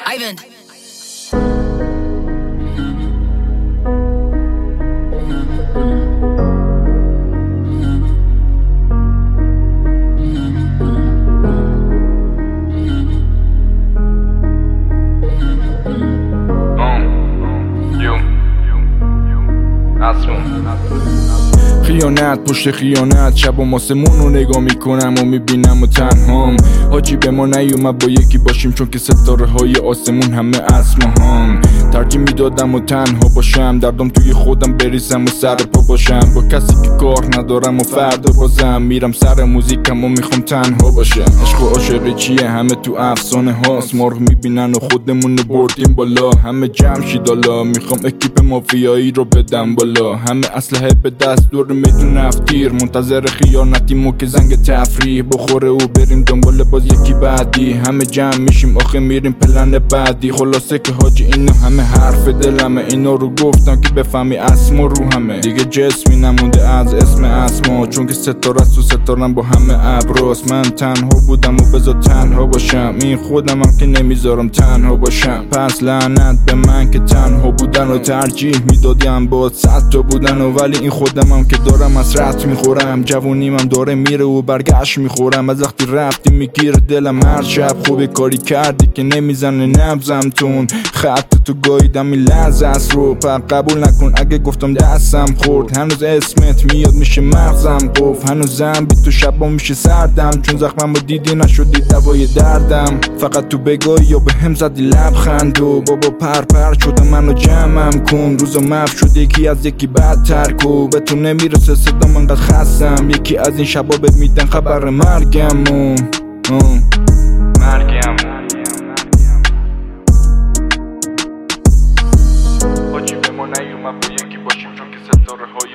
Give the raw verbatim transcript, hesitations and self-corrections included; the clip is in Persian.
Ivan. خیانت پشت خیانت شب و ماسمون رو نگاه میکنم و میبینم و تنهام حاجی به ما نیومد با یکی باشیم چون که ستاره های آسمون همه اسمهام ترجیح میدادم و تنها باشم دردم توی خودم بریزم و سر پا باشم با کسی که کار ندارم و فردا بازم میرم سر موزیکم و میخوام تنها باشم. عشق و عاشقی چیه؟ همه تو افسانه هاست، ما رو میبینن و خودمون رو بردیم بالا، همه جمع شیدالا میخوام اکیپ مافیایی رو بدم بالا، همه اسلحه به دست دور میدون نفتیر منتظر خیانتیمو که زنگ تفریح بخوره و بریم دنبال باز یکی بعدی، همه جمع میشیم آخه میریم پلن بعدی. خلاصه که حاجی اینا همه حرف دلمه، اینا رو گفتم که بفهمی اسما رو همه دیگه جسمی نمونده از اسم اسما، چون که ستاره است و ستارم با همه ابراست. من تنها بودم و بذار تنها باشم، این خودم هم که نمیذارم تنها باشم. پس لعنت به من که تنها بودن و ترجیح میدادیم با صد تا بودن و ولی این خودم هم که دارم حسرت میخورم، جوونیم هم داره میره و برگشت میخورم. از وقتی رفتی میگیره دلم هر شب، خوبی کاری کردی که نمیزنه نبزم تون، خط تو گاییدم این لحظه است رو پر قبول نکن اگه گفتم دستم خورد، هنوز اسمت میاد میشه مغزم قف، هنوزم بی تو شبا میشه سردم، چون زخمم رو دیدی نشدی دوای دردم، فقط تو بگاهی یا به هم زدی لبخند و بابا پر پر شده منو جمعم کن، روزا مف شد یکی از یکی بدتر کو، به تو نمیرسه صدام انقدر خستم، یکی از این شبا بهت میدن خبر مرگم و مرگم حاجی به ما نیومد با یکی باشیم چون که ستاره های